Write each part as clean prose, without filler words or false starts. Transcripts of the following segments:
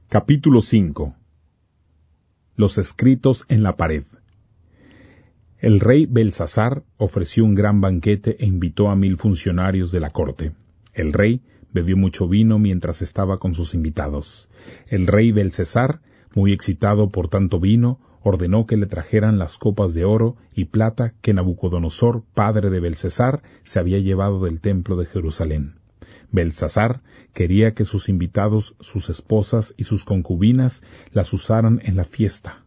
Capítulo 5. Los escritos en la pared. El rey Belsasar ofreció un gran banquete e invitó a 1000 funcionarios de la corte. El rey bebió mucho vino mientras estaba con sus invitados. El rey Belsasar, muy excitado por tanto vino, ordenó que le trajeran las copas de oro y plata que Nabucodonosor, padre de Belsasar, se había llevado del templo de Jerusalén. Belsasar quería que sus invitados, sus esposas y sus concubinas las usaran en la fiesta.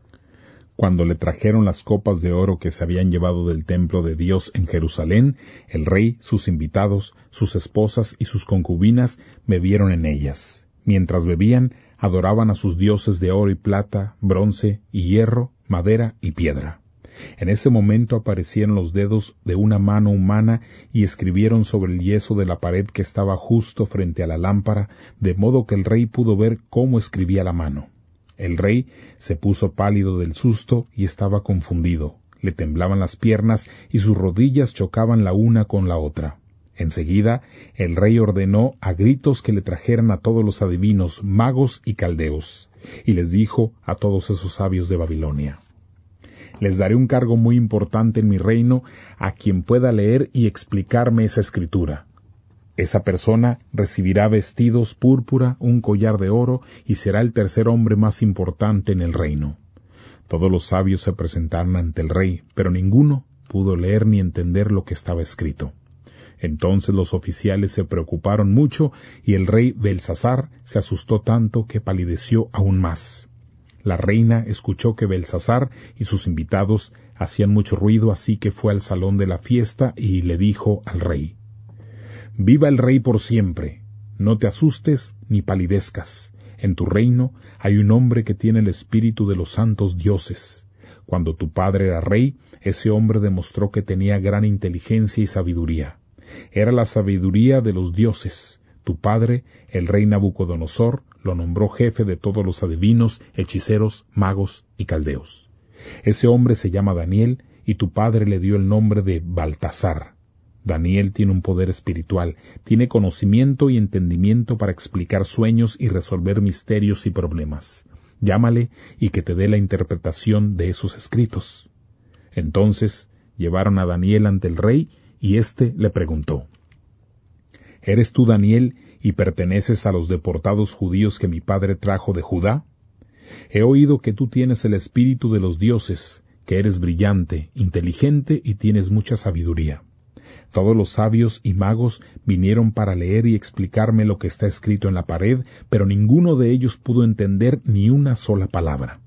Cuando le trajeron las copas de oro que se habían llevado del templo de Dios en Jerusalén, el rey, sus invitados, sus esposas y sus concubinas bebieron en ellas. Mientras bebían, adoraban a sus dioses de oro y plata, bronce y hierro, madera y piedra. En ese momento aparecieron los dedos de una mano humana y escribieron sobre el yeso de la pared que estaba justo frente a la lámpara, de modo que el rey pudo ver cómo escribía la mano. El rey se puso pálido del susto y estaba confundido. Le temblaban las piernas y sus rodillas chocaban la una con la otra. Enseguida, el rey ordenó a gritos que le trajeran a todos los adivinos, magos y caldeos, y les dijo a todos esos sabios de Babilonia: les daré un cargo muy importante en mi reino a quien pueda leer y explicarme esa escritura. Esa persona recibirá vestidos púrpura, un collar de oro, y será el tercer hombre más importante en el reino. Todos los sabios se presentaron ante el rey, pero ninguno pudo leer ni entender lo que estaba escrito. Entonces los oficiales se preocuparon mucho, y el rey Belsasar se asustó tanto que palideció aún más. La reina escuchó que Belsasar y sus invitados hacían mucho ruido, así que fue al salón de la fiesta y le dijo al rey: «Viva el rey por siempre. No te asustes ni palidezcas. En tu reino hay un hombre que tiene el espíritu de los santos dioses. Cuando tu padre era rey, ese hombre demostró que tenía gran inteligencia y sabiduría. Era la sabiduría de los dioses. Tu padre, el rey Nabucodonosor, lo nombró jefe de todos los adivinos, hechiceros, magos y caldeos. Ese hombre se llama Daniel, y tu padre le dio el nombre de Baltasar. Daniel tiene un poder espiritual, tiene conocimiento y entendimiento para explicar sueños y resolver misterios y problemas. Llámale y que te dé la interpretación de esos escritos». Entonces llevaron a Daniel ante el rey, y éste le preguntó: «¿Eres tú Daniel y perteneces a los deportados judíos que mi padre trajo de Judá? He oído que tú tienes el espíritu de los dioses, que eres brillante, inteligente y tienes mucha sabiduría. Todos los sabios y magos vinieron para leer y explicarme lo que está escrito en la pared, pero ninguno de ellos pudo entender ni una sola palabra.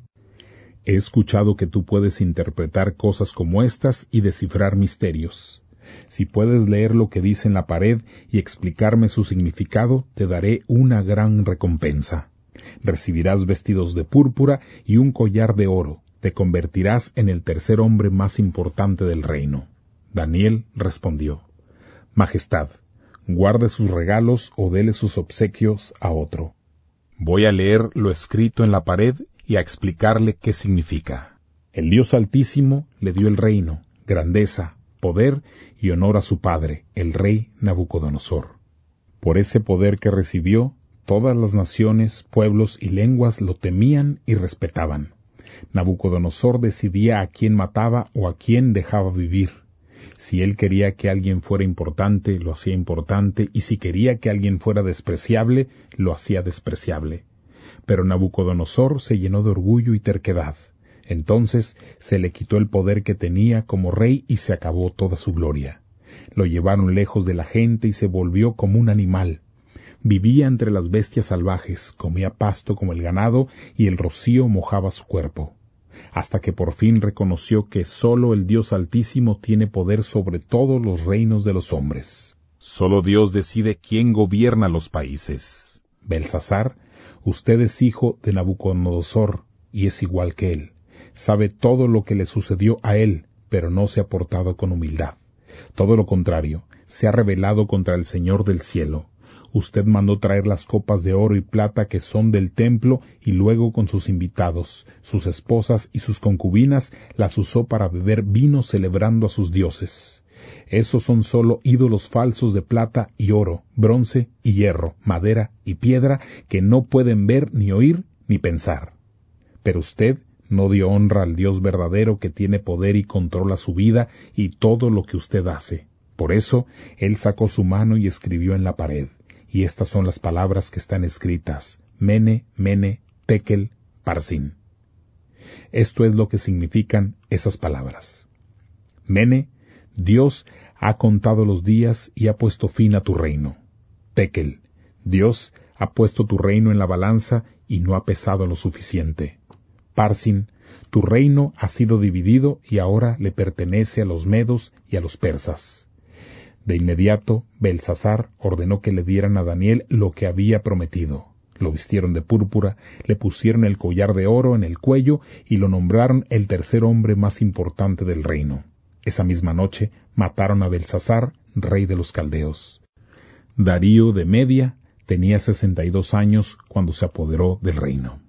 He escuchado que tú puedes interpretar cosas como estas y descifrar misterios. Si puedes leer lo que dice en la pared y explicarme su significado, te daré una gran recompensa. Recibirás vestidos de púrpura y un collar de oro. Te convertirás en el tercer hombre más importante del reino». Daniel respondió: «Majestad, guarde sus regalos o dele sus obsequios a otro. Voy a leer lo escrito en la pared y a explicarle qué significa. El Dios Altísimo le dio el reino, grandeza, poder y honor a su padre, el rey Nabucodonosor. Por ese poder que recibió, todas las naciones, pueblos y lenguas lo temían y respetaban. Nabucodonosor decidía a quién mataba o a quién dejaba vivir. Si él quería que alguien fuera importante, lo hacía importante, y si quería que alguien fuera despreciable, lo hacía despreciable. Pero Nabucodonosor se llenó de orgullo y terquedad. Entonces se le quitó el poder que tenía como rey y se acabó toda su gloria. Lo llevaron lejos de la gente y se volvió como un animal. Vivía entre las bestias salvajes, comía pasto como el ganado y el rocío mojaba su cuerpo. Hasta que por fin reconoció que sólo el Dios Altísimo tiene poder sobre todos los reinos de los hombres. Sólo Dios decide quién gobierna los países. Belsasar, usted es hijo de Nabucodonosor y es igual que él. Sabe todo lo que le sucedió a él, pero no se ha portado con humildad. Todo lo contrario, se ha rebelado contra el Señor del cielo. Usted mandó traer las copas de oro y plata que son del templo y luego con sus invitados, sus esposas y sus concubinas las usó para beber vino celebrando a sus dioses. Esos son sólo ídolos falsos de plata y oro, bronce y hierro, madera y piedra, que no pueden ver, ni oír, ni pensar. Pero usted no dio honra al Dios verdadero, que tiene poder y controla su vida y todo lo que usted hace. Por eso, él sacó su mano y escribió en la pared. Y estas son las palabras que están escritas: Mene, Mene, Tekel, Parsin. Esto es lo que significan esas palabras. Mene, Dios ha contado los días y ha puesto fin a tu reino. Tekel, Dios ha puesto tu reino en la balanza y no ha pesado lo suficiente. Parsin, tu reino ha sido dividido y ahora le pertenece a los medos y a los persas. De inmediato, Belsasar ordenó que le dieran a Daniel lo que había prometido. Lo vistieron de púrpura, le pusieron el collar de oro en el cuello y lo nombraron el tercer hombre más importante del reino. Esa misma noche mataron a Belsasar, rey de los caldeos. Darío de Media tenía 62 años cuando se apoderó del reino.